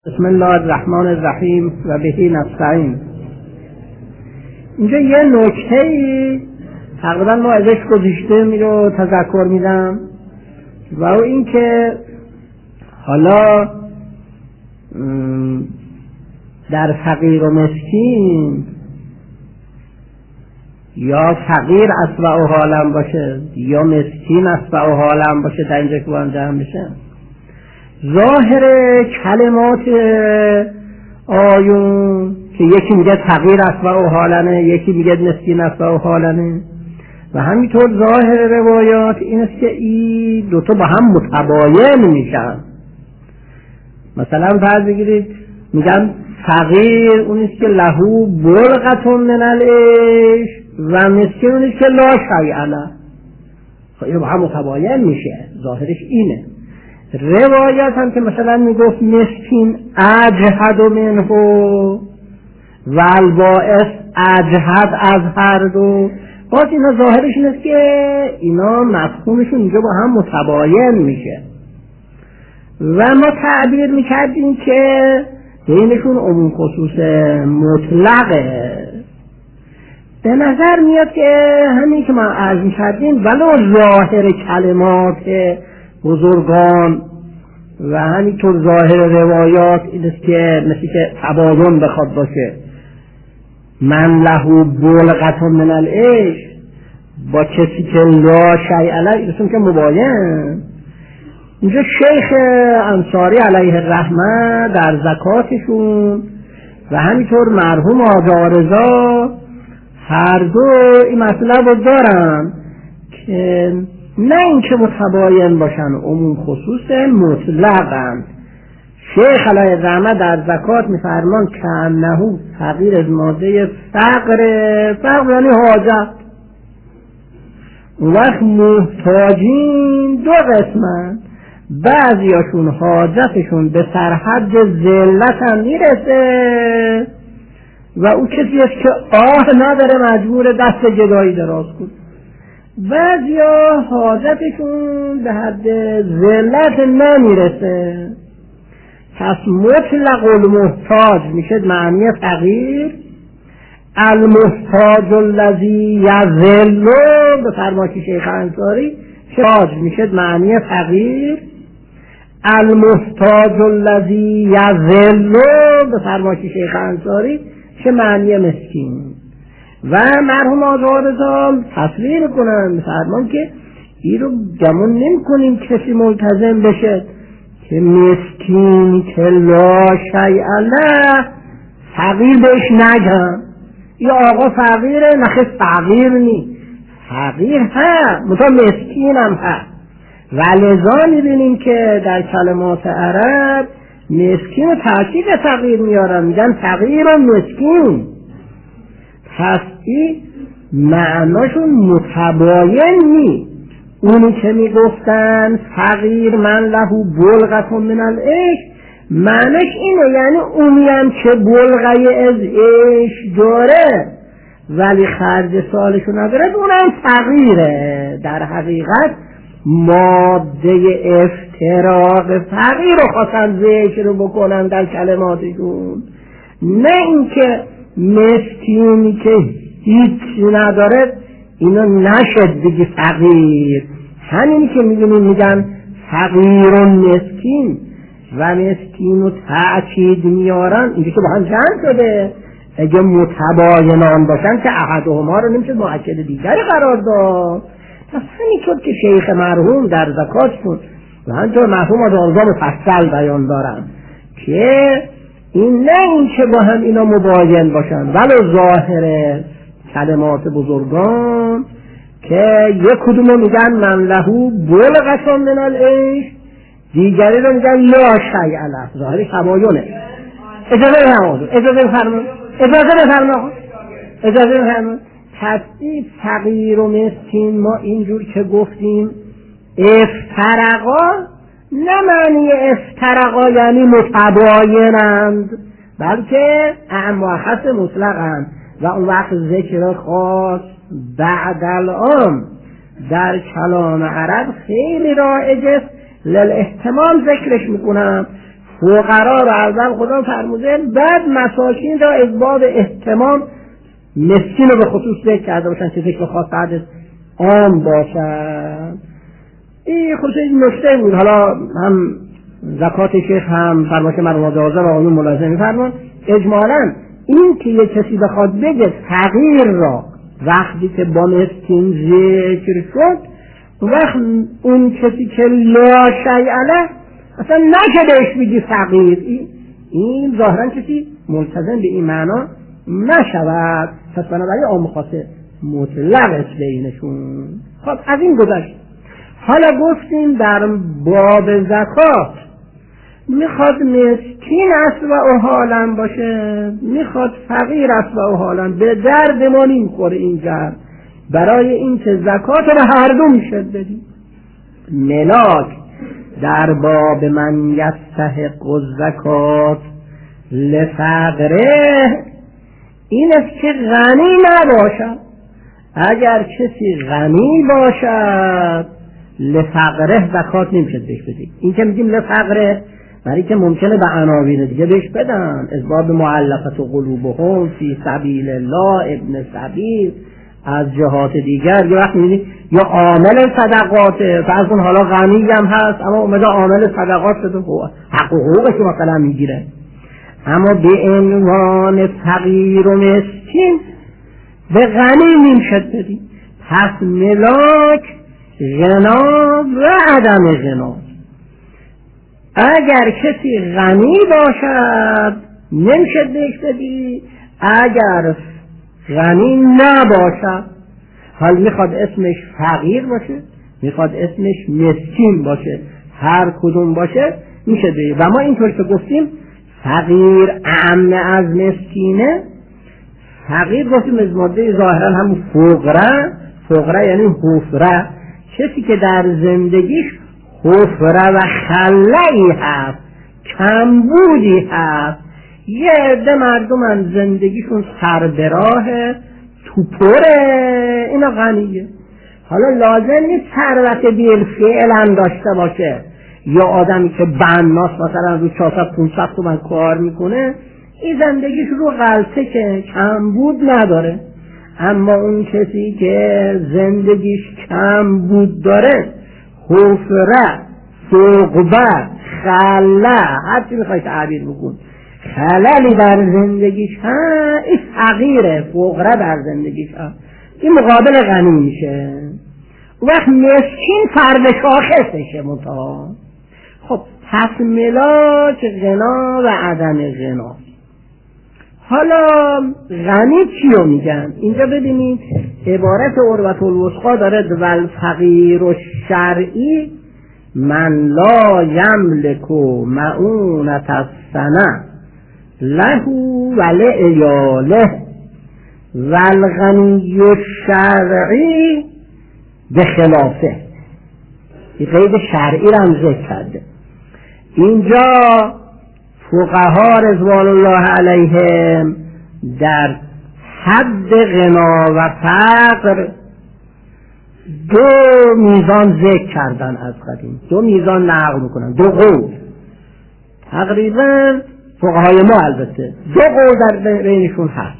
بسم الله الرحمن الرحیم و بهی نستعین. اینجا یه نکته‌ای تقریبا ما ازش گذشته رو تذکر میدم و او این که حالا در فقیر و مسکین یا فقیر اسوأ حالم باشه یا مسکین اسوأ حالم باشه در اینجا که با هم جمع بشه، ظاهر کلمات آیون که یکی میگه فقیر اسوأ حالنه، یکی میگه مسکین اسوأ حالنه و همینطور ظاهر روایات این است که این دوتا با هم متباین میشن. مثلا فرض بگیرید میگن فقیر اون است که لهو بلغة من العیش و مسکین اون است که لا شیء له. خب این با هم متباین میشه، ظاهرش اینه. روایت هم که مثلا میگفت مسکین اجهد منه و البائس اجهد از هر دو، باز اینا ظاهرش این است که اینا مفهومشون اینجا با هم متباین میشه و ما تعبیر میکردیم که بینشون عموم خصوص مطلقه. به نظر میاد که همین که ما عرض میکردیم ولو ظاهر کلمات بزرگان و همینطور ظاهر روایات این است که مثل که تباین بخواد باشه، من له بلغة من العیش با کسی که لا شیء له این که مباین. اینجا شیخ انصاری علیه الرحمه در زکاتشون و همینطور مرحوم آقا رضا هر دو این مطلب رو دارن که نه اینکه متباین باشن، عموم خصوص مطلقند. شیخ علیه الرحمه در زکات میفرمان که انه فقیر از ماده فقر یعنی حاجت. اون وقت محتاجین دو قسمن، بعضیاشون حاجتشون به سرحد ذلت هم میرسه و او کسی است که نداره مجبور دست جدایی دراز کنه، بعضیا حاجتشون به حد ذلت نمیرسه. پس مطلق المحتاج میشه معنی فقیر، المحتاج الذی یذل به فرمایش شیخ انصاری حاج میشه معنی فقیر، المحتاج الذی یذل به فرمایش شیخ انصاری چه معنی مسکین. و مرحوم آقا رضا تصویر کنن فرمان که این رو گمون نمی کنیم کسی ملتزم بشه که مسکین که لا شیء له فقیر بهش نگم یا آقا فقیره، نخه فقیر نی، فقیر ها مثلا مسکین هم ها. و لذا میبینیم که در کلمات عرب مسکین تاکید فقیر میارن، میگن فقیر و مسکین. پس این معناشون متباین نی. اونی که میگفتن فقیر من له بلغة من العیش معناش اینه، یعنی اونی هم که بلغه از عیش داره ولی خرج سالشو نداره اونم فقیره. در حقیقت ماده افتراق فقیر رو خواستن ذکر رو بکنن در کلماتشون، نه اینکه مسکینی که هیچ نداره اینو نشد بگی فقیر. همین که میگن فقیر و مسکین و مسکین و تأکید میارن اینجا که با هم جمع شده. اگه متباینان باشن که احدهما رو نمیشه مؤکد دیگری قرار داد. پس همینطور که شیخ مرحوم در زکاتشون و همینطور مرحوم آقا مفصل بیان دارن که این نه این که با هم اینا مباین باشن ولو ظاهر کلمات بزرگان که یک کدومو میگن من له بلغة من العیش، دیگری رو میگن لا شیء له، ظاهر تباینه. اجازه بفرمایید تصدیق فقیر و مسکین ما اینجور که گفتیم افترقا نه معنی افترقا یعنی متباینند، بلکه مؤخص مطلقند و اون وقت ذکر خاص بعد الان در کلام عرب خیلی رایج است. للاحتمال ذکرش میکنم فقرا رو اول خدا فرموده، بعد مساکین را از باب اهتمام مسکین رو به خصوص ذکر کرده باشن که ذکر خاص بعد عام باشن. این خصوص این نکته بود. حالا هم زکات شیخ هم فرمایش مرحوم حاضر و آقایون ملاحظه می‌فرمان اجمالاً این که یک کسی بخواد بگه فقیر را وقتی که با مسکین ذکر شد، وقت اون کسی که لا شیء له اصلا نشه بهش بگی فقیر، این ظاهرا کسی ملتزم به این معنا نشود. پس بنابراین عام خاصه مطلق است بینشون. خب از این گذشت. حالا گفتیم در باب زکات میخواد مسکین اصبع حالا باشه، میخواد فقیر اصبع حالا، به درد ما نمیخوره اینجا. برای این که زکات رو هر دو میشه بدیم. ملاک در باب من یستحق الزکات لفقره این است که غنی نباشد. اگر کسی غنی باشد لفقره زکات نمیشه بهش بدیم. این که میگیم لفقره برای که ممکنه به عناوین دیگه بهش بدن، از باب معلفت قلوبهم فی سبیل الله، ابن سبیل، از جهات دیگر. یه وقت میبینی یا عامل صدقاته، فرض کن حالا غنی هم هست اما اومده عامل صدقات شده، حق و حقوقش مثلا میگیره، اما به عنوان فقیر و مسکین به غنی نمیشه بدیم. پس ملاک غنا و عدم غنا. اگر کسی غنی باشد نمیشه بهش بدی، اگر غنی نباشد، حال میخواد اسمش فقیر باشه میخواد اسمش مسکین باشه، هر کدوم باشه میشه بدی. و ما اینطور که گفتیم فقیر اعم از مسکینه. فقیر گفتیم از ماده ظاهرا همون فقره یعنی حفره، کسی که در زندگیش حفره و خلایی هست، کمبودی هست. یه عده مردم زندگیشون سربراه توپره، اینا غنیه. حالا لازم نیست ثروت بالفعل داشته باشه، یا آدمی که بناس مثلا رو 400-500 تومن کار میکنه این زندگیش رو غلطه که کمبود نداره. اما اون کسی که زندگیش کمبود داره، حفره، ثقبه، خله، هر چی میخوای تعبیر بکن، خللی در زندگیش هست، این فقیره، فقره در زندگیش هست، این مقابل غنی میشه. وقت مسکین فرد شاخصشه منطقه. خب پس ملاک غنا و عدم غنا. حالا غنی چیو میگن؟ اینجا ببینید عبارت عروة الوثقی داره والفقیر الشرعی من لا یملک معونة السنه له ولعیاله والغنی الشرعی به خلافه. این قید شرعی رو هم ذکر کرده. اینجا فقها رضوان الله علیهم در حد غنا و فقر دو میزان ذکر کردن، از قدیم دو میزان نقل میکنن، دو قول تقریبا فقهای ما البته دو قول در بینشون هست.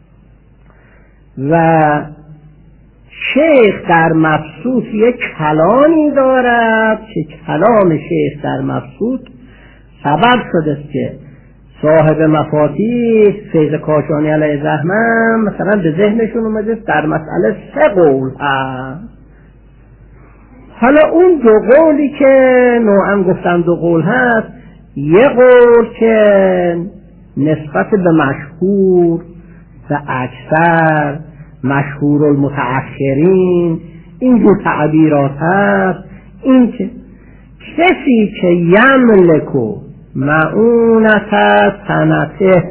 و شیخ در مبسوط یک کلامی دارد که کلام شیخ در مبسوط سبب شده است که صاحب مفاتیح فیض کاشانی علیه الرحمه مثلا به ذهنشون اومده در مسئله 3 قول هست. حالا اون دو قولی که نوعا گفتم دو قول هست، یه قول که نسبت به مشهور و اکثر مشهور المتأخرین این دو تعبیرات هست، این که کسی که یملکو معونت سنته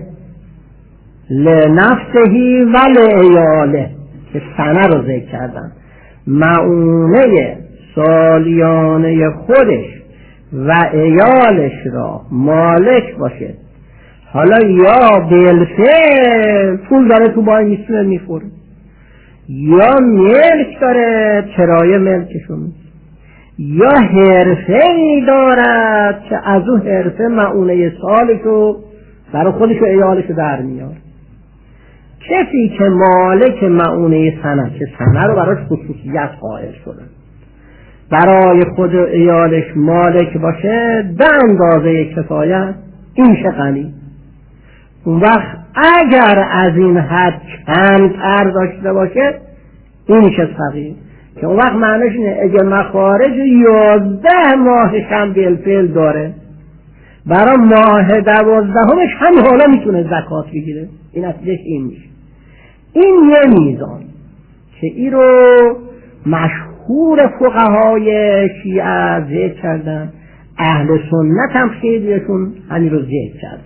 لنفسهی و لعیاله، که سنه رو ذکر کردن، معونه سالیانه خودش و عیالش را مالک باشه. حالا یا بالفعل پول داره تو بای میسونه میخوره، یا ملک داره کرایه ملکشون، یا حرفه‌ای دارد که از اون حرفه مؤونه سالشو برای خودشو عیالشو در میاره. کسی که مالک مؤونه سنه، که سنه رو براش خصوصیت قائل شده، برای خود عیالش مالک باشه به اندازه کفایت، این میشه غنی. اون وقت اگر از این حد کمتر داشته باشه این میشه فقیر، که اون وقت معنیش اینه اگه مخارج 11 ماهش هم بالفعل داره، برای ماه 12مش همین حالا میتونه زکات بگیره. این اصلش این میشه. این یه میزان که این رو مشهور فقهای شیعه ذکر کردن، اهل سنت هم خیلیشون همین رو ذکر کردن.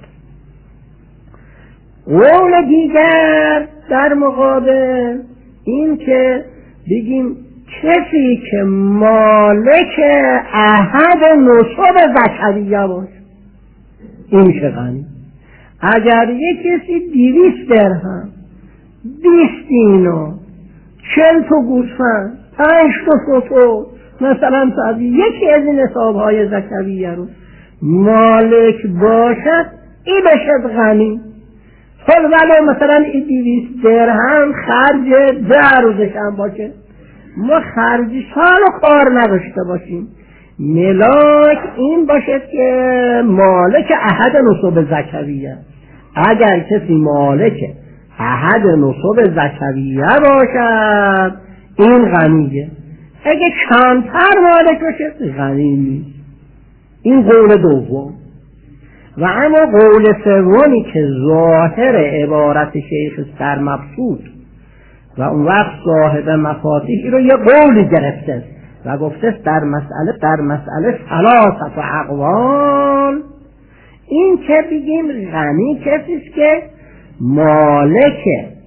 قول دیگر در مقابل این که بگیم کسی که مالک احد نصاب زکویه باشه این میشه غنی. اگر یک کسی 200 درهم، 20 دینار، 40 تا گوسفند، 5 تا ستور، مثلا یکی از این نصابهای زکویه رو مالک باشد این بشه غنی. حال ولو مثلا این 200 درهم خرج 10 روزش هم باشه، ما خرج سال و کار نداشته باشیم، ملاک این باشه که مالک احد نصاب زکویه. اگر کسی مالک احد نصاب زکویه باشد این غنیه. اگه کمتر مالک باشه غنی نیست. این قول دوم. و اما قول سومی که ظاهر عبارت شیخ سرمبسوط و اون وقت صاحب مفاتیح رو یه قولی گرفته و گفته در مسئله ثلاثه اقوال، این که بگیم غنی کسیست که مالک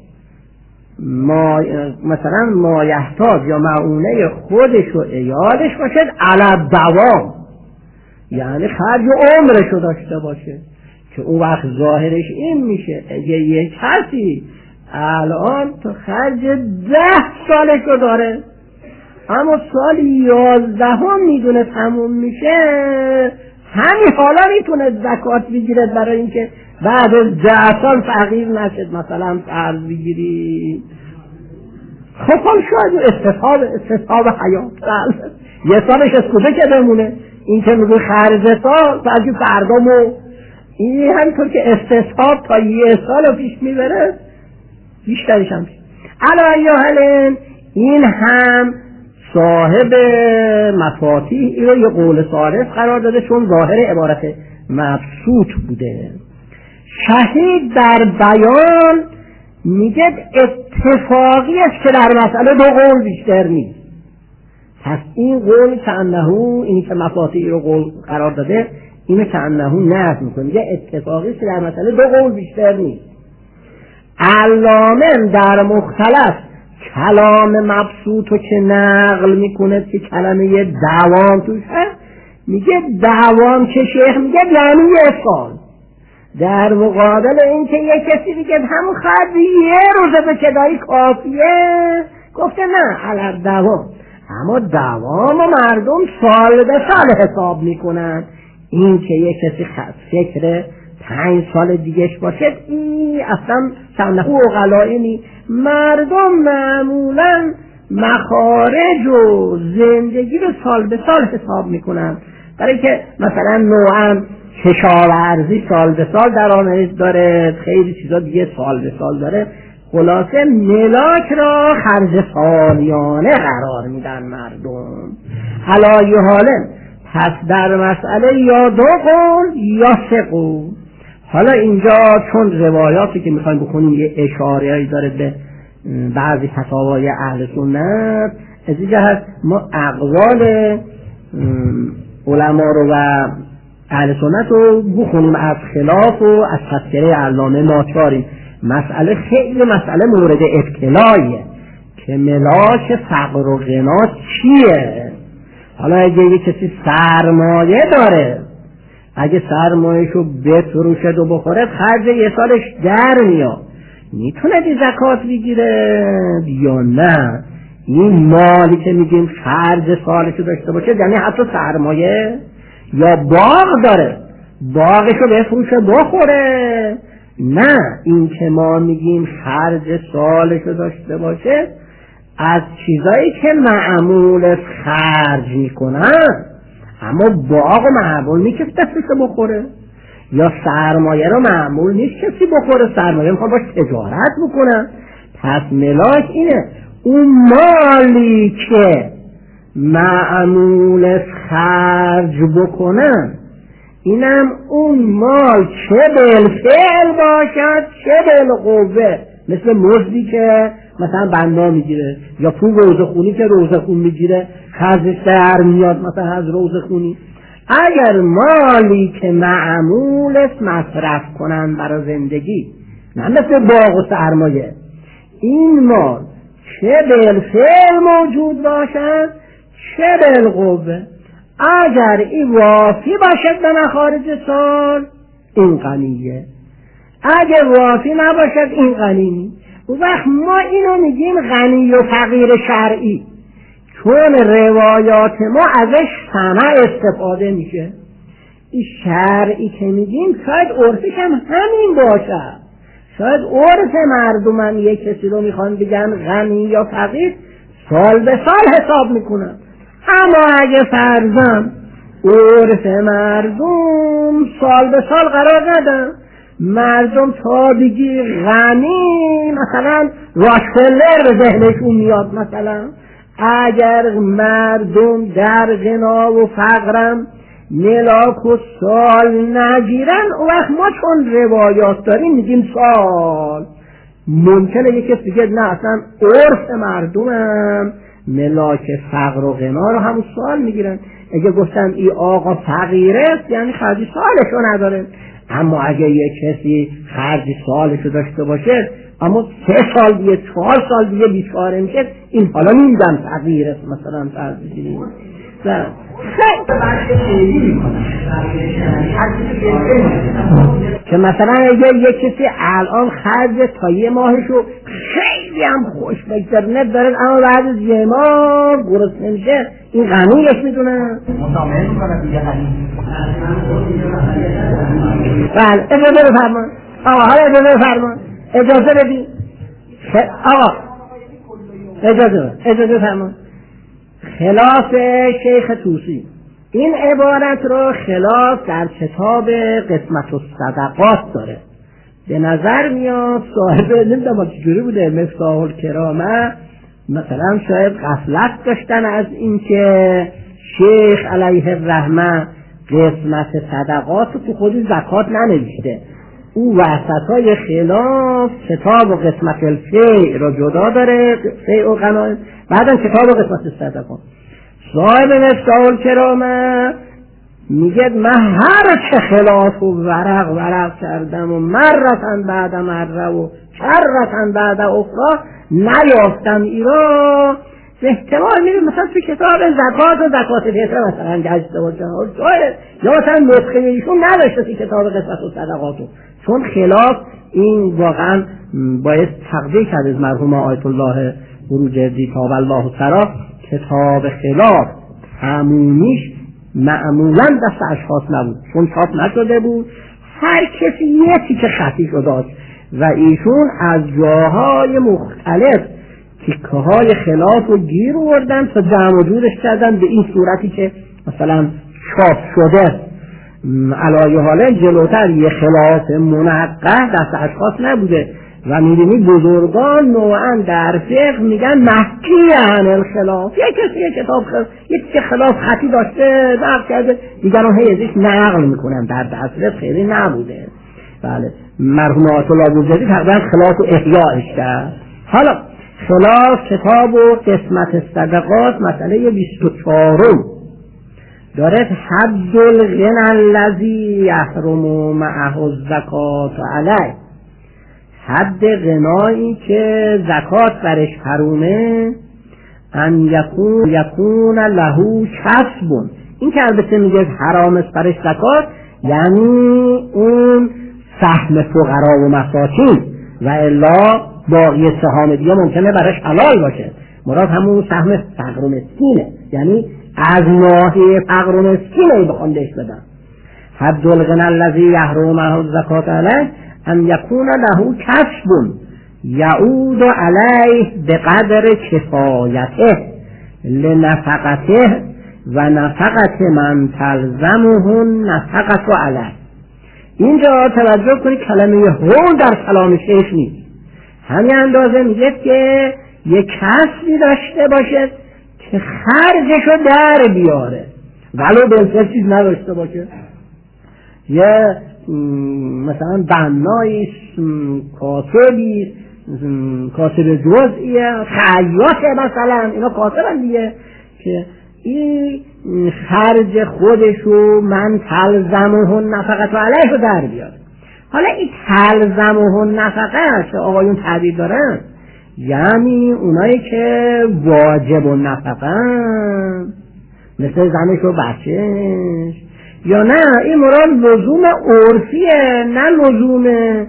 مثلا مایحتاج یا معونه خودش و عیالش باشد علی دوام، یعنی خرج عمرشو داشته باشه، که اون وقت ظاهرش این میشه اگه یک کسی الان تو خرج 10 سالشو داره اما سال 11 میدونه تموم میشه، همین حالا میتونه زکات بگیره برای اینکه بعد از 10 سال فقیر نشد. مثلا فرض بگیری خب شاید استصحاب حیات یه سالش از کجا که بمونه، این که میگه خرج سال فرضی فردامو، این همینطور که استصحاب تا 1 سال پیش میبره بیشترش هم علیه. این هم صاحب مفاتیح این رو یه قول صارف قرار داده چون ظاهر عبارت مبسوط بوده. شهید در بیان میگه اتفاقی است که در مسئله 2 قول بیشتر نیست. پس این قول که انهو، اینی که مفاتیح رو قول قرار داده اینو که انهو نفی میکنه، میگه اتفاقی است که در مسئله 2 قول بیشتر نیست. علامه در مختلف کلام مبسوط رو که نقل میکنه که کلمه دوام توش هست، میگه دوام که شیخ میگه یعنی 1 سال، در مقابل این که یک کسی میگه همون خرج 1 روزه به کدایی کافیه، گفته نه علی دوام. اما دوام مردم سال به سال حساب میکنن، این که یک کسی فکر 5 سال دیگهش باشه این اصلا سنه اقلائنی. مردم معمولا مخارج و زندگی رو سال به سال حساب میکنن، برای که مثلا نوعا کشاورزی سال به سال درآمد داره، خیلی چیزا دیگه سال به سال داره. خلاصه ملاک را خرج سالیانه قرار میدن مردم. علایه حاله پس در مسئله یا 2 قول یا 3 قول. حالا اینجا چون روایاتی که میخوایم بکنیم یه اشاره‌ای داره به بعضی فتاوای اهل سنت، از این جهت ما اقوال علما رو و اهل سنت رو بخونیم از خلاف و از تذکره علامه ناچاریم. مسئله خیلی مسئله مورد ابتلاییه که ملاک فقر و غنا چیه. حالا اگه یه کسی سرمایه داره، اگه سرمایه‌شو بفروشه و بخوره خرج 1 سالش در میاد، میتونه دی زکات بگیره یا نه؟ این مالی که میگیم خرج سالشو داشته باشه یعنی حتی سرمایه یا باغ داره باغشو بفروشه بخوره. نه، این که ما میگیم خرج سالشو داشته باشه از چیزایی که معمول خرج میکنن، اما باغ و معمول نیست کسی دستشو بخوره، یا سرمایه رو معمول نیست کسی بخوره، سرمایه میخواد باش تجارت بکنن. پس ملاک اینه اون مالی که معمول خرج بکنن اینم اون مال چه بالفعل باشد چه بالقوه، مثل مزدی که مثلا بنا میگیره یا پول روزخونی که روزخون میگیره خرجش در میاد مثلا از روزخونی. اگر مالی که معمول مصرف کنن برای زندگی، نه مثل باغ و سرمایه، این مال چه بالفعل موجود باشد چه بالقوه، اگر این وافی باشد به مخارج سال این غنیه، اگر وافی نباشد این غنی نیست. اون وقت ما اینو میگیم غنی و فقیر شرعی، چون روایات ما ازش سمع استفاده میشه. این شرعی که میگیم شاید عرفش هم همین باشد، شاید عرف مردم هم یک کسی رو میخوان بگن غنی یا فقیر سال به سال حساب میکنن. اما اگه فرضاً عرف مردم سال به سال قرار ندن، مردم تا بگی غنی مثلا راشفلر به ذهنشون میاد، مثلا اگر مردم در غنا و فقرم ملاک و سال نگیرن، اون وقت ما چون روایات داریم میگیم سال. ممکنه یکی بگه نه اصلا عرف مردمم ملاک فقر و غنا رو همون سال میگیرن، اگه گفتم ای آقا فقیره یعنی خرجی سالشو نداره. اما اگه یک کسی خرجی سالشو داشته باشه اما 3 سال دیگه 4 سال دیگه بیچاره میشه، این حالا نمیدم فقیره مثلا فرض بگیریم که مثلا اگه یک کسی الان خرج تا یه ماهشو خیلی هم خوش بگذره داره اما بعد از یه ماه گرسنه نمیشه، این غنیش میدونه. بله اجازه بفرمان آقا، حالا اجازه بفرمان، اجازه بدین آقا، اجازه بفرمان. خلاف شیخ طوسی این عبارت رو خلاف در کتاب قسمت الصدقات داره. به نظر میاد صاحب نمیدونم چجوری بوده مفتاح الکرامه مثلا شاید غفلت داشتن از اینکه شیخ علیه الرحمه قسمت صدقات رو تو خودی زکات ننوشته، او وسطای خلاف کتاب و قسمت الفیع رو جدا داره، فیع و غنایم، بعدم کتاب و قسمت الصدقات. صاحب مفتاح الکرامه میگه من هر چه خلاف و ورق کردم و مرتن بعد مره و کرتن بعد اخرى نیافتم ایرا، احتمال میره مثلا تو کتاب زکات و زکات فطره مثلا گشته باشه یا مثلا نسخه ایشون نداشته تو کتاب قسمت و صدقاتو، چون خلاف این واقعا باید تقدیر کرد از مرحوم آیت الله بروجردی طاب الله سرا. کتاب خلاف عمومیش معمولا دست اشخاص نبود چون چاپ نشده بود، هر کسی یه تیکه خطیشو داشت و ایشون از جاهای مختلف تیکه های خلاف رو گیر آوردن تا جمع و جورش کردن به این صورتی که مثلا چاپ شده. علایه حالا جلوتر یه خلاف منقه دست اشخاص نبوده و میبینی بزرگان نوعا در فقه میگن محکی عن الخلاف، یک کسی یک کتاب یک خلاف خطی داشته نقل کرده دیگران هی ازش نقل میکنن، در دسترس خیلی نبوده. بله مرحوم آیت الله بروجردی تقریبا خلاف و احیاءش کرد. حالا خلاف کتاب و قسمت الصدقات مسئله 24 داره حد الغنى الذی یحرم معه الزکات علیه، حد غنایی که زکات برش حرومه، ان یکون له کسب، این که البته میگه حرام است برش زکات یعنی اون سهم فقرا و مساکین و الا باقی سهام دیگه ممکنه برش حلال باشه. مراد همون سهم فقر و مسکینه، یعنی از ناحیه فقر و مسکینه بخوان بهش بدن. حد الغنی الذی یحرمه الزکات علیه ان یکون له کسب یعود علیه بقدر کفایته لنفقته و نفقت من تلزمه نفقت علیه. اینجا توجه کنید کلمه هول در کلام شیخ نیست، همین اندازه میگه که یک کسبی داشته باشه که خرجشو در بیاره ولو بلکه چیز نداشته باشه. یه مثلا بنایی کاسبی کاسب جزئیه خیاطه مثلا، اینا کاسبن دیگه، که این خرج خودشو من تلزمه نفقت و علیه رو در بیاره. حالا این تلزمه نفقت که آقایون تعبیر دارن یعنی اونایی که واجب و نفقن مثل زنش و بچهش، یا نه این مراد لزوم عرفیه نه لزوم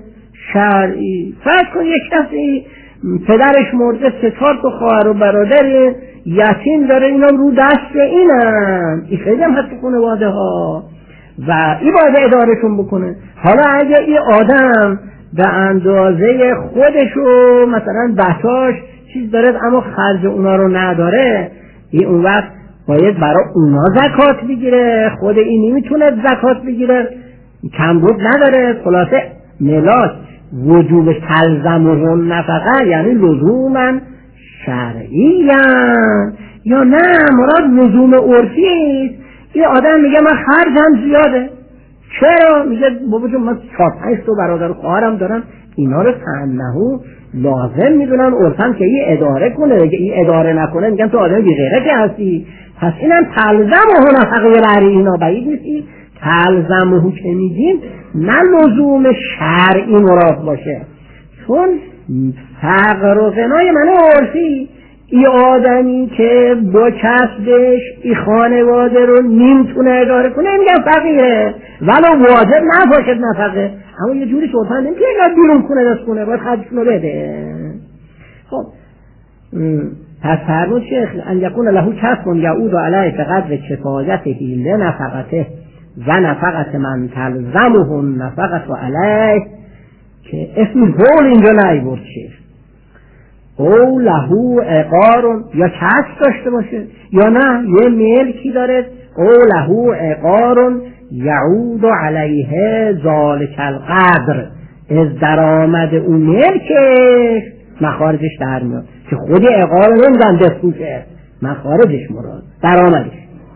شرعی. فرض کن یک کسی پدرش مرده 3-4 تا خواهر و برادر یتیم داره، اینا رو دست اینن، این خیلی هم هست خانواده ها و این باید ادارهشون بکنه. حالا اگه این آدم به اندازه خودشو مثلا بچاش چیز داره اما خرج اونا رو نداره، این اون وقت باید برای اونا زکات بگیره، خود این نمیتونه زکات بگیره، کمبود نداره. خلاصه ملاک وجوب تلزمه نفقه یعنی لزوما شرعی یا نه مراد لزوم عرفی. این آدم میگه من خرجم زیاده، چرا؟ میگه بابا جون من 4-5 تا برادر و خواهرم دارم، اینا رو تنهو لازم میدونن عرفم که این اداره کنه، اگه این اداره نکنه میگن تو آدم بی غیرتی هستی. پس اینم تلزمه نفقه برای اینا بعید نیستی. تلزمه که میگیم نه لزوم شرعی مراد باشه، چون فقر و غنای من عرفی، این آدمی که با کسبش این خانواده رو نمیتونه اداره کنه میگن فقیره ولو واجب نباشد نفقه، اما یه جوری شدن نمیتونه اینقدر بیرون کنه دست کنه باید خرجشون رو بده. خب پس فرمود شیخ ان یکون له کسب یعود علیه بقدر کفایته لنفقته و نفقت من تلزمه نفقت علیه، که اسم هول اینجا نایورد شیخ. او له عقار یا کسب داشته باشه یا نه یه ملکی داره، او له عقار یعود علیه ذالک القدر، از درآمد اون ملکش مخارجش در میاد، که خودی عقار نمیدن بفروشه، مخارجش مراد درآمدش.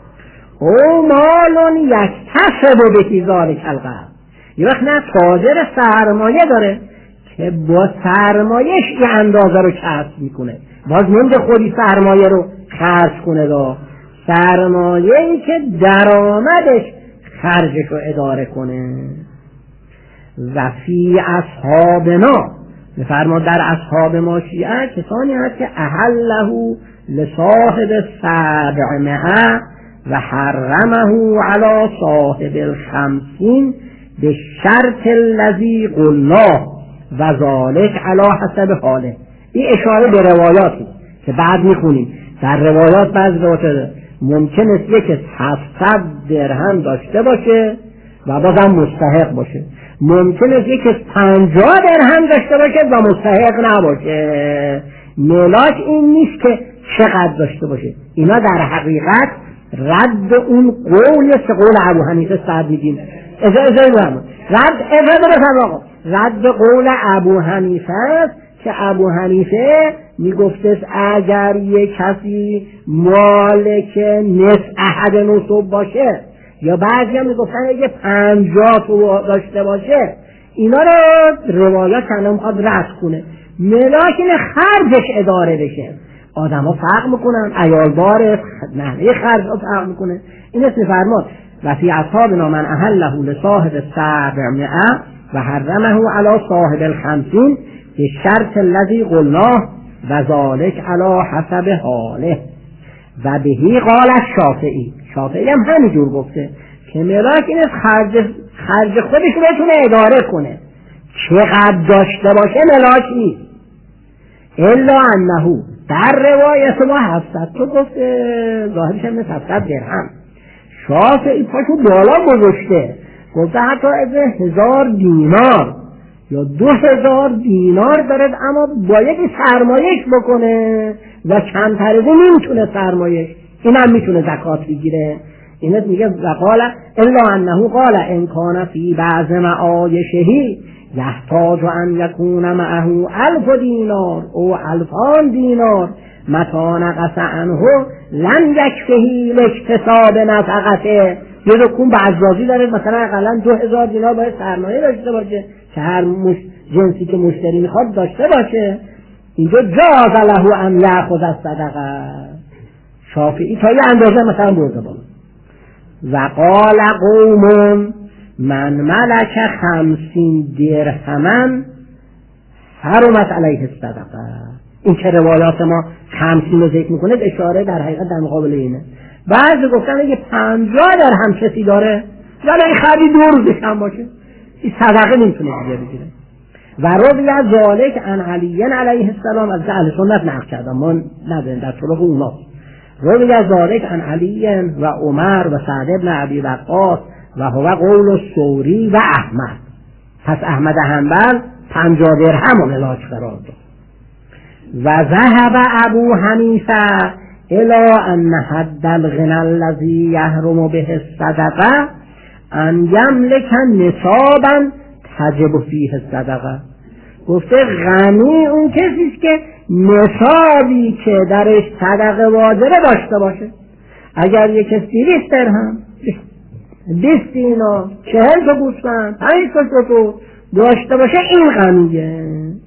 او مالون یکتسب به ذالک القدر، یه وقت نه تاجر سرمایه داره که با سرمایهش یه اندازه رو کسب میکنه، باز نمیده خودی سرمایه رو خرج کنه، دا سرمایه ای که درآمدش خرجش رو اداره کنه. و فی اصحابنا میفرماد در اصحاب ما شیعه کسانی هست که احله لصاحب 700 و حرمه علی صاحب 50 به شرط الذی قلناه و ذالک علی حسب حاله. این اشاره به روایاتی که بعد میخونیم. در روایات بعض روایات ممکن است یک 700 درهم داشته باشه و بازم مستحق باشه، ممکن است یک 50 درهم داشته باشه و مستحق نباشه. ملاک این نیست که چقدر داشته باشه، اینا در حقیقت رد اون قول قول ابو حنیفه صد میگیم رد قول ابو حنیفه است که ابو حنیفه میگفته اگر یک کسی مالک نصف احد نصب باشه، یا بعضی هم میگفتن اگه 50 تو داشته باشه، اینا رو روایات کنم میخواد رد کنه. ملاک اینه خرجش اداره بشه، آدم ها فرق میکنن، عیالدار نحوه خرج ها فرق میکنه. این اسم فرماد و فی اصحابنا من احله لصاحب 700 و حرمه علی صاحب 50 به شرط الذی قلناه و ذالک علی حسب حاله. و بهی قال الشافعی، شافعی هم همینجور گفته که ملاک این خرج خودش رو بتونه اداره کنه، چقدر داشته باشه ملاک نیست، الا انه در روایت ما 700 تو گفت ظاهرش هم 700 درهم. شافعی پاشو بالا گذاشته گفته حتی از 1000 دینار یا 2000 دینار دارد، اما باید سرمایش بکنه و کمتر از این نمیتونه سرمایش، این هم میتونه زکات بگیره. اینت میگه وقال الا انه قال ان کان فی بعض معایشه یحتاج ان یکون معه 1000 دینار او 1000 دینار متى نقص عنه لن یکفه لاکتساب نفقته. یه رکون بعضازی داره، مثلا اقلا 2000 دینار باید سرمایه داشته باشه که هر جنسی که مشتری میخواد داشته باشه. اینجا جاز له ان یاخذ الصدقه. شافعی تا یه اندازه مثلا برده بالا. و قال قوم من ملک 50 درهما حرمت علیه الصدقه. این که روایات ما 50 رو ذکر میکنه اشاره در حقیقت در مقابل اینه. بعضی گفتن اگه 50 درهم کسی داره ولی این خرید 2 روزش هم باشه این صدقه نمیتونه بگیره. و روی ذالک عن علی علیه السلام، از اهل سنت نقل کردم ما نداریم در طرق اونا. روی ذالک عن علی و عمر و سعد بن ابی وقاص و هو قول الثوری و احمد. پس احمد حنبل 50 درهم رو ملاک قرار داد. و ذهب ابو حنیفه الى ان حد الغنى الذي يحرم به الصدقه ان یملک نصابا تجب فیه الصدقه. گفته غنی اون کسیست که نصابی که درش صدقه واجبه داشته باشه. اگر یک کسی 200 درهم 20 دینار 40 تا گوسفند 5 تا شتر داشته باشه این غنیه.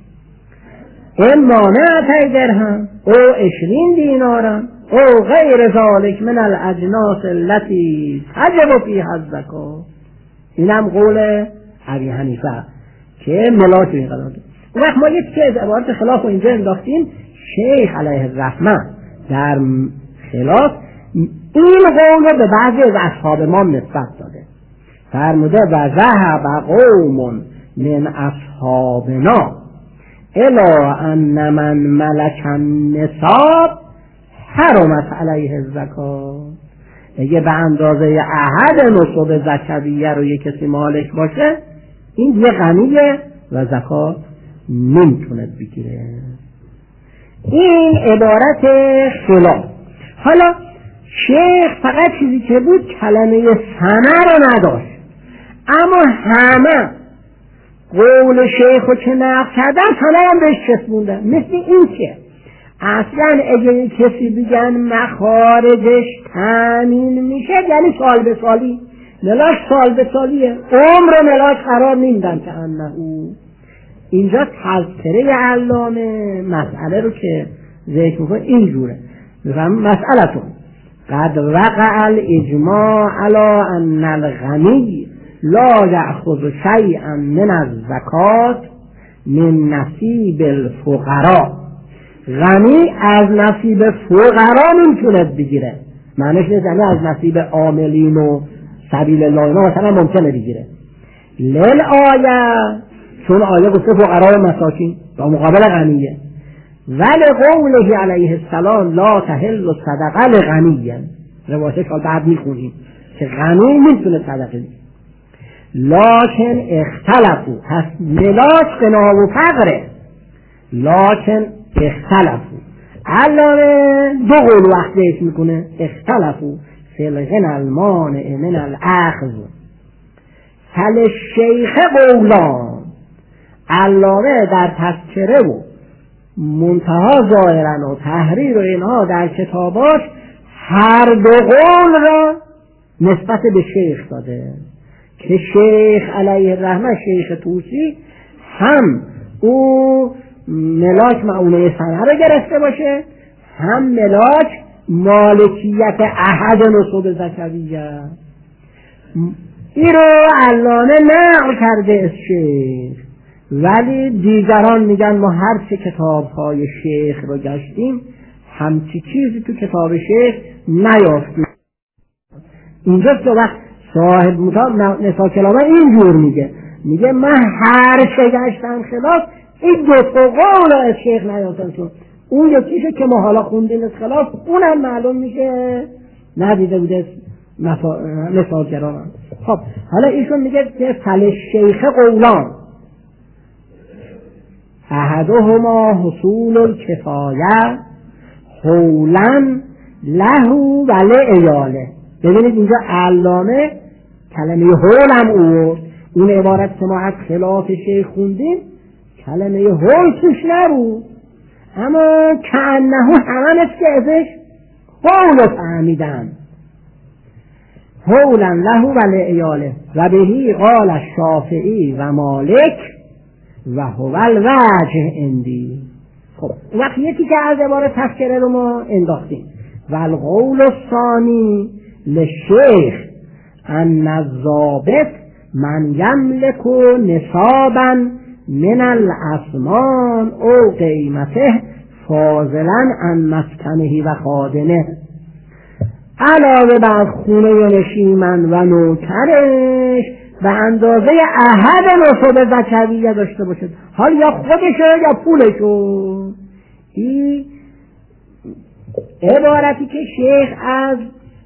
این مانع درهم او 20 دینارم او غیر ذالک من الاجناس التي تجب فيها الزکات. اینم قول ابی حنیفه که ملاک این قرار داد. وقت ما یک چیز عبارت خلاف رو اینجا انداختیم. شیخ علیه الرحمه در خلاف این قول رو به بعضی از اصحاب ما نسبت داده. فرموده و ذهب قوم من اصحابنا الا ان من ملک النصاب حرمت علیه الزکات. اگه به اندازه احد نصاب زکویه رو یک کسی مالک باشه این یه غنیه و زکات نمیتونه بگیره. این عبارت خلاف. حالا شیخ فقط چیزی که بود کلمه سنه رو نداشت، اما همه قول شیخ رو که نقل کردن سنه هم بهش چسبوندن. مثل این که اصلا اگه کسی بگن مخارجش تامین میشه یعنی سال به سالی، ملاک سال به سالیه، عمر ملاک قرار نمیدن که انهو. اینجا تذکره علامه مسئله رو که ذکر میکنه اینجوره. مسئلتون قد وقع الاجماع علی ان الغنی لا یأخذ شیئا من الزکات من نصیب الفقراء. غنی از نصیب فقرا نمیتونه بگیره. معنیش نیست یعنی از نصیب عاملین و سبیل الله اینا مثلا ممکنه بگیره. لیل آیه چون آیه گفته فقرا و مساکین با مقابل غنیه. ولی قوله علیه السلام لا تحل صدقه لغنیه، روایتش بعد میخونیم که غنی نمیتونه صدقه بگیره. لکن اختلفو، پس ملاک غنا و فقره، لکن اختلفو. علامه 2 قول وقتش میکنه اختلفو فی الغنى المانع من الاخذ فل الشیخ قولان. علامه در تذکره و منتها ظاهرا و تحریر و اینها در کتاباش هر 2 قول را نسبت به شیخ داده که شیخ علیه الرحمه شیخ طوسی هم او ملاک معونه سنه رو گرفته باشه، هم ملاک مالکیت احد نصوب زکویه. این رو علامه نقل کرده از شیخ، ولی دیگران میگن ما هر چه کتاب‌های شیخ رو گشتیم همچی چیزی تو کتاب شیخ نیافتیم. اینجا که وقت صاحب نسا کلامه اینجور میگه من هر چه گشتم خلاف این 2 قول از شیخ نیافتم. اون یکیشه که ما حالا خوندیم از خلاف، اونم معلوم میشه ندیده بوده مثالگران. خب حالا ایشون میگه که فلشیخ قولان احدهما حصول الکفایه حولا له ولی ایاله. ببینید اینجا علامه کلمه حولم اون عبارت که ما از خلاف شیخ خوندیم کلمه حول توش نبود، اما کأنه همه که ازش حول فهمیدن. حولا له ولی ایاله و بهی قال الشافعی و مالک و هو الوجه عندی. خب وقتی یکی که از عبارت تذکره رو ما انداختیم و القول الثانی للشیخ ان الضابط من یملک نصابا من الاسمان او قیمته فاضلا عن مسکنه و خادمه، علاوه بر خونه نشیمن و نوکرش به اندازه احد نصب زکویه داشته باشد، حال یا خودشو یا پولشو. این عبارتی که شیخ از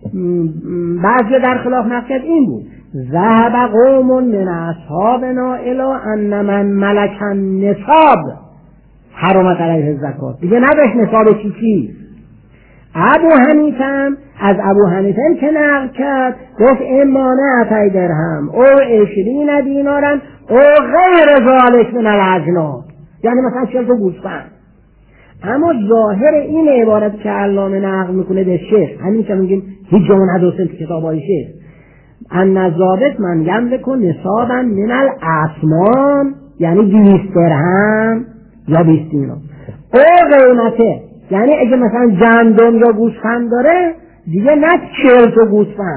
بعضی در خلاف نقل این بود: ذهب قوم من اصحابنا الی ان من ملک النصاب حرمت علیه الزکات، دیگه نداشت نصاب چیزی. ابو حنیفه از ابو حنیفه که نقل کرد گفت اما نعطی درهم او 20 دینارن او غیر ذالک من الاجناب، یعنی مثلا 40 گوسفند. اما ظاهر این عبارت که علامه نقل میکنه به شیخ، همین که میگیم هیچ جا نداشتن تو کتابای شیخ، ان الضابط من یملک نصابا من الاسمان، یعنی 200 درهم یا 20 دینار. او قیمته، یعنی اگه مثلا گندم یا گوسفند داره دیگه نه 40 تا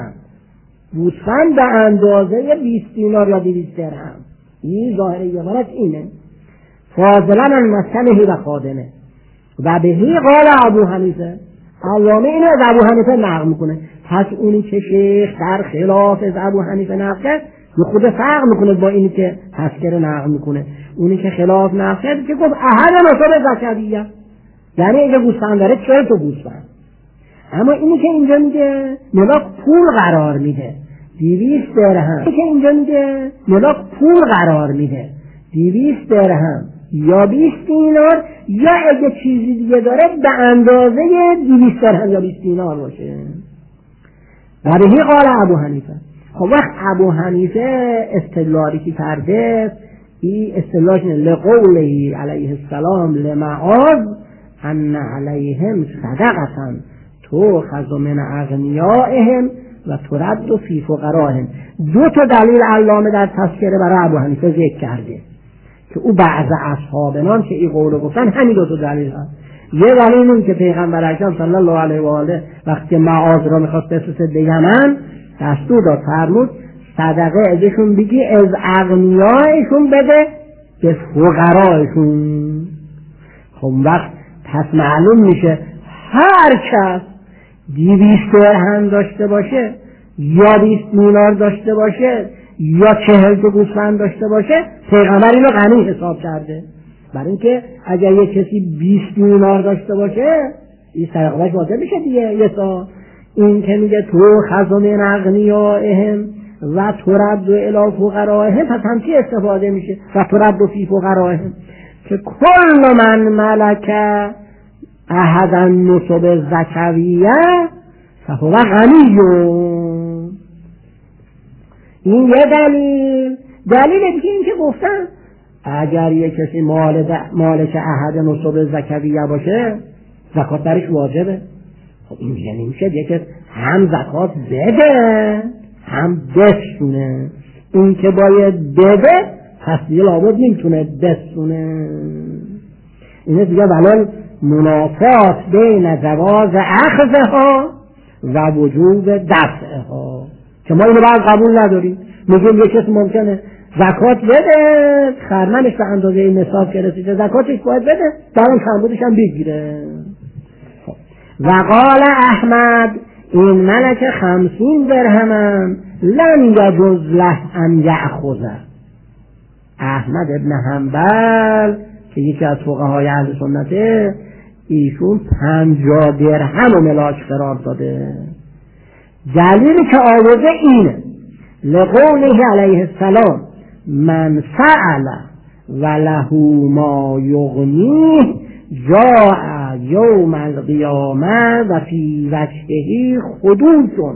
گوسفند به اندازه 20 دینار یا 200 درهم. این ظاهر عبارت اینه. فاضلا عن مسکنه و خادمه و بهی قال ابو حنیفه. علامه اینو از ابو حنیفه نقل میکنه. پس اونی که شیخ در خلاف از ابو حنیفه نقل کرد یه خود فرق میکنه با اینی که تذکره نقل میکنه. اونی که خلاف نقل کرد که گفت احد نصب زکویه، یعنی اگه گوسفند داره 40 تا گوسفند. اما اینی که اینجا میگه ملاک پول قرار میده 200 درهم، اینی که اینجا میگه ملاک پول قرار میده 200 درهم یا 20 دینار، یا اگه چیزی دیگه داره به اندازه 200 درهم یا 20 دینار باشه. و بهی قال ابو حنیفه. خب وقت ابو حنیفه استدلالی که کرده این استدلالش لقوله علیه السلام لمعاذ ان علیهم صدقه تؤخذ من اغنیائهم و ترد فی فقرائهم. 2 تا دلیل علامه در تذکره برای ابو حنیفه ذکر کرده که او بعض اصحابنان که این قولو گفتن همین 2 تا دلیل هست. یه دلیل این که پیغمبر اکرم صلی الله علیه و آله وقتی معاذ را میخواست بفرسته به یمن دستور داد فرمود صدقه ازشون بگی از اغنیایشون بده به فقرایشون. خب وقت پس معلوم میشه هر کس 200 درهم داشته باشه یا 20 دینار داشته باشه یا 40 تا گوسفند داشته باشه پیغمبر اینو غنی حساب کرده. برای اینکه اگر یک کسی 20 دینار داشته باشه این صدقه‌اش واجب میشه دیگه. یه تا این که میگه تو خزم اغنیائهم و ترد الی فقرائهم، پس همچی استفاده میشه و ترد فی فقرائهم که کل من ملک احد النصب زکویه فهو غنی. این یه دلیل دیگه این که گفتن اگر یک کسی مالک احد نصب زکویه باشه زکات درش واجبه. خب این یعنی میشه یک هم زکات بده هم بسونه. این که باید بده پس دیگه لابد نمیتونه بسونه. اینه دیگه ولن منافات بین جواز اخذها و وجوب دفعها که ما اینو باید قبول نداریم. میگیم یک کسی ممکنه زکات بده خرمنش به اندازه این نصاب که رسیده زکاتش باید بده درون کمبودش هم بگیره. و قال احمد این ملک 50 درهم لن یجوز له ان یأخذه. احمد ابن حنبل که یکی از فقهای اهل سنته ایشون 50 درهم و ملاک قرار داده. دلیلی که آورده اینه لقوله علیه السلام من سأل وله ما یغنیه جاء یوم القیامه و فی وجهه خدوج.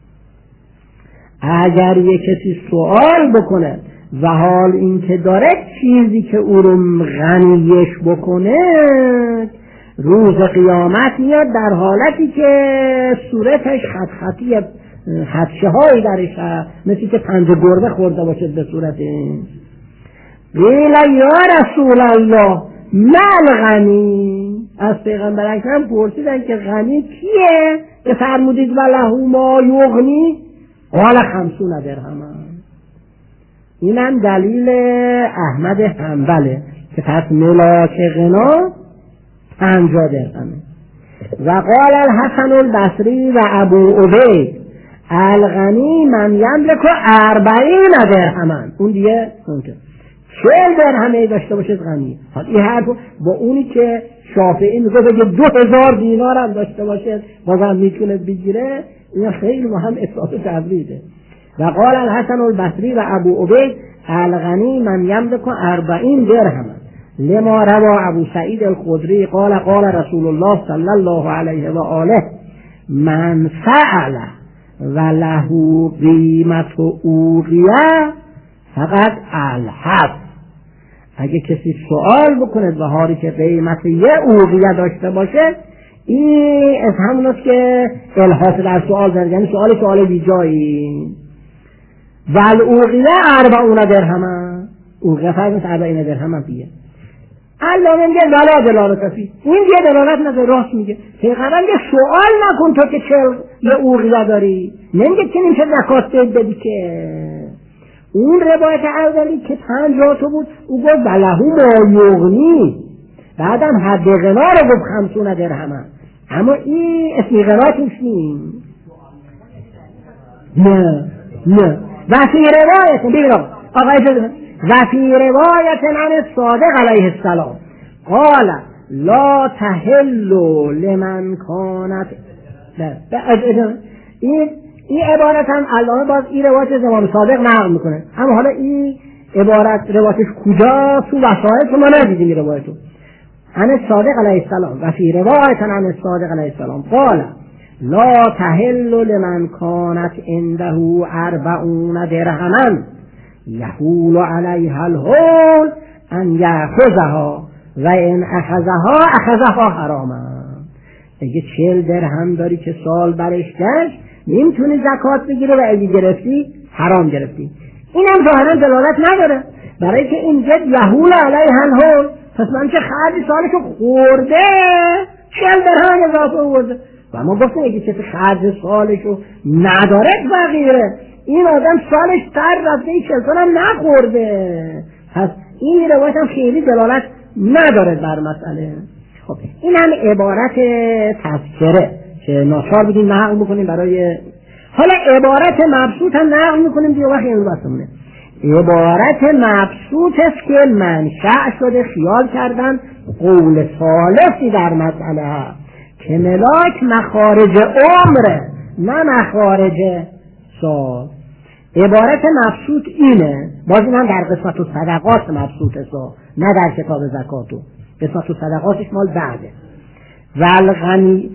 اگر یک کسی سوال بکنه و حال این که داره چیزی که او رو غنیش بکنه، روز قیامت میاد در حالتی که صورتش خطی خدشه هایی درش هست، مثل که پنجه گربه خورده باشد به صورتش. قیل یا رسول الله مال غنی، از پیغمبر اکرم پرسیدن که غنی کیه که فرمودید وله ما یغنی؟ قال 50 درهم. اینم دلیل احمد حنبله که پس ملاک غنا 50 درهمه. و قال الحسن البصری و ابو عبید الغنی من یملک 40 درهما. اون دیگه ممکن 40 درهمه داشته باشه غنی. حالا این حرف با اونی که شافعی میگه بگه 2000 دینار هم داشته باشه بازم میتونه بگیره، این خیلی مهم اثبات تبریده. و قال الحسن البصری و ابو عبید الغنی من یملک 40 درهم لما روى ابو سعید الخدری قال قال رسول الله صلی الله علیه و آله من سأل و له قیمت اوقیه فقط الحب. اگه کسی سوال بکنه و حالی که قیمت یه اوقیه داشته باشه، این از همونست که الحاص در سوال داره، یعنی سوال بی جایی. ول اوقیه 40 درهم، اوقیه فرض 40 درهم دیگه. الله میگه ولا دلالت فی، این دیگه دلالت نداره، راست میگه. پیغمبر میگه سوال نکن تو که چه اوقیه داری، نمیگه که نمیشه زکات بدی که. اون روایت اولی که 50 تا بود او گفت وله ما یغنی، بعدم حد غنا رو گفت 50 درهم. اما این اسمی غنا توش نیست. نه و فی روایت ببین آقای و فی روایت عن الصادق علیه السلام قال لا تحل لمن کانت. این عبارت هم علامه باز این روایت زمان صادق نقل میکنه، اما حالا این عبارت روایتش کجا تو وسائل که ما ندیدیم این روایتو. عن الصادق علیه السلام و فی روایت عن الصادق علیه السلام قال لا تحل لمن کانت عنده 40 درهما یحول علیها الحول ان یأخذها و ان اخذها حراما. اگه 40 درهم داری که سال برش گشت نمیتونی زکات بگیره و اگه گرفتی حرام گرفتی. این هم ظاهرا دلالت نداره، برای که اینجا یحول علیها الحول، پس من که خرج سالشو خورده 40 درهم اضافه آورده. و ما گفتیم اگه کسی خرج سالشو نداره بغیره، این آدم سالش تر رفته این 40 هم نخورده، پس این روایت هم خیلی دلالت نداره بر مسئله. خب این هم عبارت تذکره که ناچار بودیم نقل میکنیم برای. حالا عبارت مبسوط هم نقل میکنیم دیگه وقتی این بسمونه. عبارت مبسوط است که منشأ شده خیال کردن قول ثالثی در مسئله هست که ملاک مخارج عمره نه مخارج سال. عبارت مبسوط اینه، باز این هم در قسمت صدقات مبسوط است نه در کتاب زکاتو، قسمت صدقاتش مال بعده. والغنی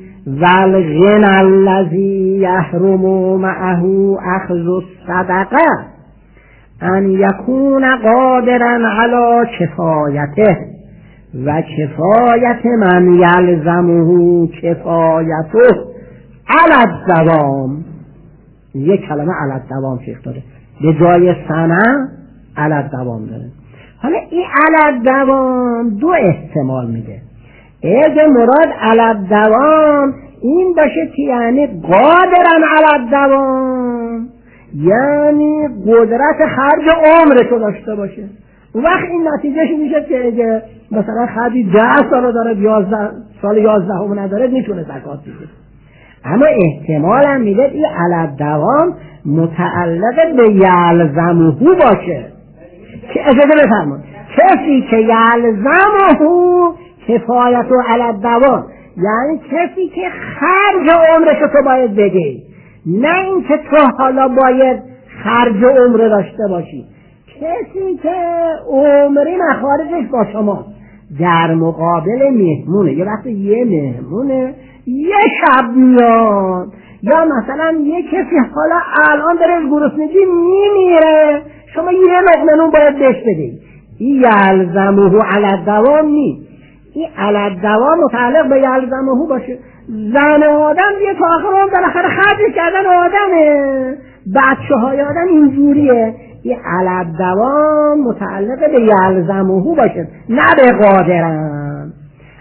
الذی یحرم معه اخذ الصدقه ان یکون قادرا علی کفایته و کفایت من یلزمه کفایته علی الدوام. یک کلمه علی الدوام شیخ داره، به جای سنه علی الدوام داره. حالا این علی الدوام دو احتمال میده. اگه مراد علی الدوام این باشه که یعنی قادرن علی الدوام، یعنی قدرت خرج عمرشو داشته باشه، اون وقت این نتیجهش میشه که اگه مثلا خرجی 10 سال داره 11 سال 11 هم نداره میتونه زکات بده. اما احتمال هم میده این علی الدوام متعلق به یلزمه باشه که اجازه بفرمایید کسی که یلزمه کفایت و علی الدوام، یعنی کسی که خرج عمرشو تو باید بدی، نه این که تو حالا باید خرج عمر داشته باشی. کسی که عمری مخارجش با شما در مقابل مهمونه، یه وقت یه مهمونه یه شب میاد، یا مثلا یه کسی حالا الان داره گرسنگی میمیره، شما یه لقمه نون باید بهش بدی، این یلزمه علی الدوام نیست. این علی الدوام متعلق به یلزمه باشه. زن آدم یه تا آخر هم بالاخره خرج کردن آدمه، بچه های آدم اینجوریه. این علی الدوام متعلق به یلزمه باشه، نه به قادرن.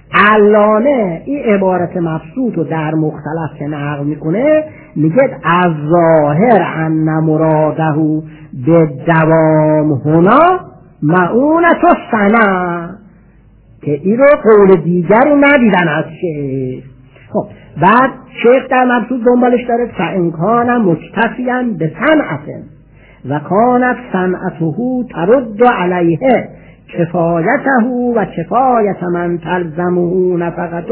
علامه این عبارت مبسوط رو در مختلف که نقل میکنه میگه از ظاهر ان مراده به دوام هنا معونت و سنه، که این رو قول دیگری ندیدن از شیخ. خب بعد شیخ در مبسوط دنبالش داره فانکان مکتفیا به صنعته و کانت صنعته ترد علیه کفایته و کفایت من تلزمه نفقته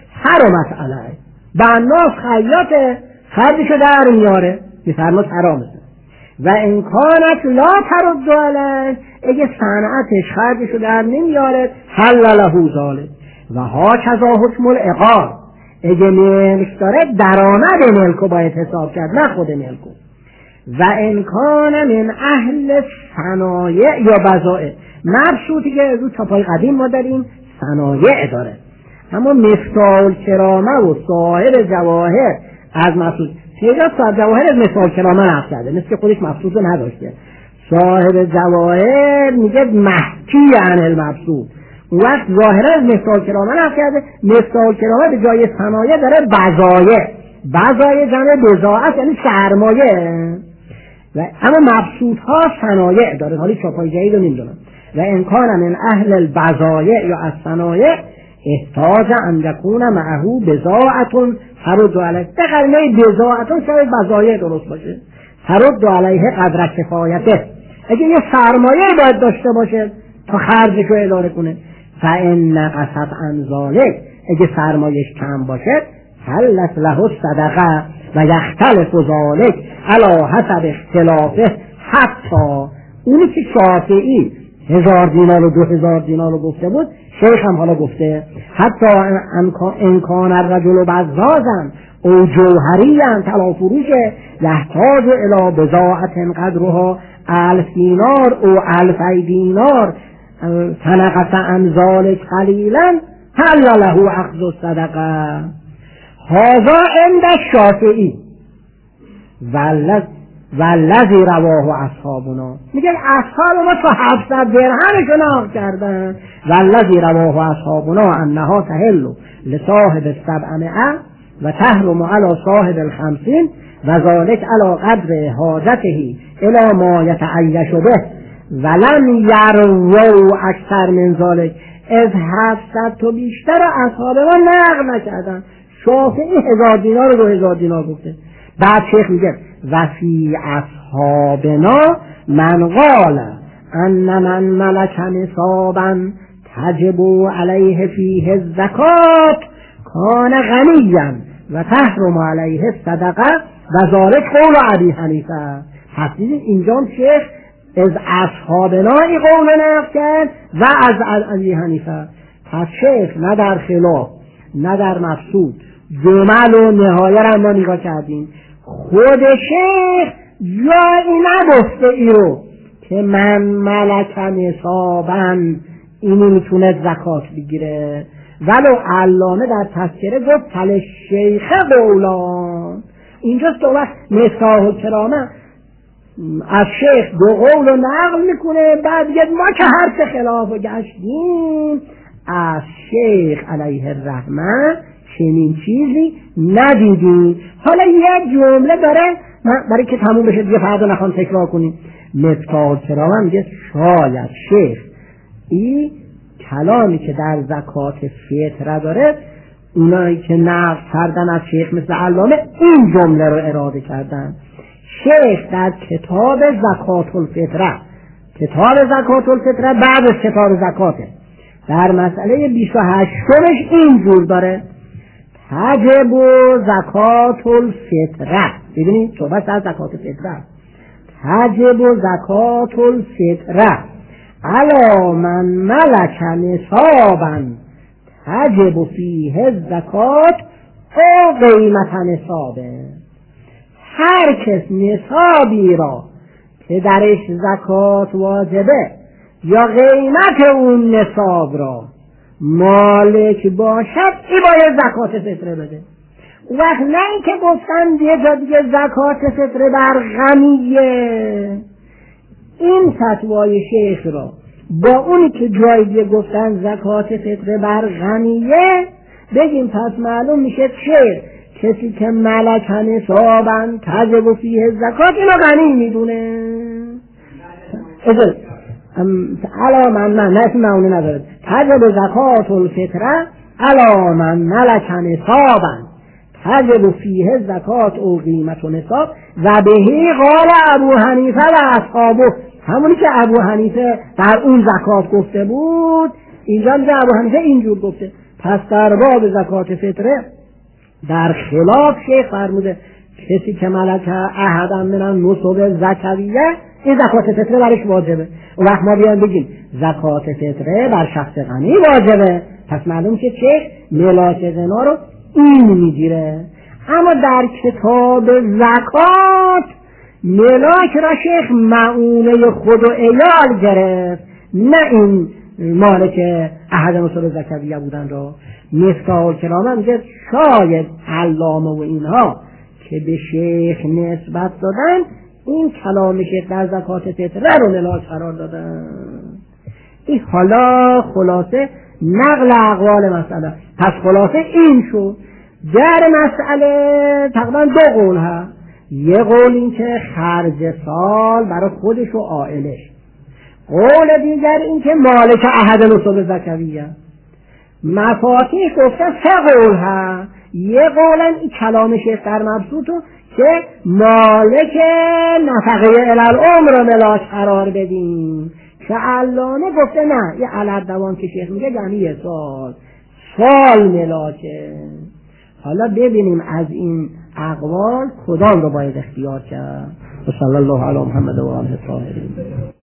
حرمت علیه. بناس خیاطه خرجشو در میاره، میفرماد حرامه. و انکانت لا ترد علیه، اگه صنعتش خرجشو در نمیاره حل له ذالک. و ها کذا حکم العقار، اگه ملک داره درآمد ملکو باید حساب کرد، نه خود ملکو. و انکان من اهل صنایع یا بضائع، مبسوطی که از اون چاپای قدیم ما داریم صنایع داره، اما مفتاح کرامه و صاحب جواهر از مبسوط پیدا صاحب جواهر از مفتاح کرامه نقل کرده، مثل که خودش مبسوط رو نداشته. صاحب جواهر میگه محکی عن المبسوط، اون وقت ظاهرا از مفتاح کرامه نقل کرده. مفتاح کرامه به جای صنایع داره بضایع، بضایع جمع بضاعت یعنی سرمایه، و اما مبسوط ها صنایع داره، حالی چاپای جدید رو نمیدونم. و انکان من اهل البضایع یا از صنایع احتاج ان یکون معه بضاعت ترد علیه، به قرینه بضاعت شاید بضایع درست باشه، ترد علیه قدر کفایته، اگه یه سرمایه باید داشته باشه تا خرجش رو اداره کنه. فان نقصت عن ذلک، اگه سرمایه‌اش کم باشه حلت له صدقه و یختلف ذلک علی حسب اختلافه، حتی اونی که شافعی 1000 دینار و 2000 دینار رو گفته بود، شیخ هم حالا گفته حتی امکان الرجل بزازن او جوهریان طلا فروشه یحتاج الی بضاعت قدرها 1000 دینار او 2000 دینار فنقص عن ذلک قلیلا حل له اخذ الصدقه. هذا عند الشافعی والذی رواه اصحابنا، میگه اصحاب ما تا 700 درهمشو نقل کردن. والذی رواه اصحابنا انها تحل لصاحب 700 و تحرم علی صاحب 50 و ذلک علی قدر حاجته الی ما یتعیش به ولم یروا اکثر من ذلک، از 700 تو بیشتر اصحاب ما نقل نکردن. شافعی 1000 دینار و 2000 دینار گفته. بعد شیخ میگه و فی اصحابنا من قال ان من ملک نصابا تجب علیه فیه الزکات کان غنیا و تحرم علیه الصدقه و ذلک قول ابی حنیفه. پس اینجا شیخ از اصحابنا این قول نقل کرد و از ابی حنیفه. پس شیخ نه در خلاف نه در مفسود جمل و نهایه را ما نگاه کردیم، خود شیخ جایی نگفته ای رو که من ملک نصابا اینی میتونه زکات بگیره، ولو علامه در تذکره گفت تل شیخ قولان. اینجاست که وقت مفتاح کرامه از شیخ 2 قول رو نقل میکنه، بعد میگه ما که هر چه خلاف و گشتیم از شیخ علیه الرحمه چنین چیزی ندیدیم. حالا یه جمله داره برای که تموم بشه دیگه فردا نخوام تکرار کنیم. مفتاح کرامه میگه شاید شیخ این کلامی که در زکات فطر داره اونایی که نقل کردن از شیخ مثل علامه این جمله رو اراده کردن. شیخ در کتاب زکات الفطره، کتاب زکات الفطره بعد از کتاب زکاته، در مسئله 28 اینجور داره تجب زکات الفطره. ببینید صحبت از زکات فطره. تجب زکات الفطره علی من ملک نصابا تجب فیه الزکات او قیمت نصابه. هر کس نصابی را که درش زکات واجبه یا قیمت اون نصاب را مالک باشد ای باید زکات فطره بده. وقت نه این که گفتن یه جا دیگه زکات فطره بر غنیه، این فتوای شیخ را با اونی که جای دیگه گفتن زکات فطره بر غنیه بگیم پس معلوم میشه چه کسی که ملک نصابا تجب فیه زکات اینو غنی میدونه. علا من نه معونه نداره. تجب زکات الفطره علا من ملک نصابا تجب فیه زکات او قیمت و نصاب و بهی قال ابو حنیفه و اصحابه. همونی که ابو حنیفه در اون زکات گفته بود اینجا میگه ابو حنیفه اینجور گفته. پس در باب زکات فطره در خلاف شیخ فرموده کسی که ملک احدا من النصب زکویه این زکات فطره برش واجبه. و وقت ما بیان بگیم زکات فطره بر شخص غنی واجبه، پس معلوم که شیخ ملاک غنا رو این میگیره. اما در کتاب زکات ملاک را شیخ معونه خود و عیال گرفت، نه این مالک احد نصب زکویه بودن را. مفتاح کلام میگه شاید علامه و اینها که به شیخ نسبت دادن این کلام شیخ در زکات فطره رو ملاک قرار دادن. این حالا خلاصه نقل اقوال مسئله. پس خلاصه این شد در مسئله تقریبا دو قول هست. یه قول این که خرج سال برای خودش و عائلش، قول دیگر این که مالک احد نصب زکویه. مفاتیح گفته سه قول هست. یه قولن این کلام شیخ در مبسوطو که مالک نفقه الالعمر رو ملاک قرار بدیم، که علامه گفته نه یه علت دوام که شیخ میگه یعنی یه سال ملاکه. حالا ببینیم از این اقوال کدام رو باید اختیار کرد. صلی الله علی محمد و آله الطاهرین.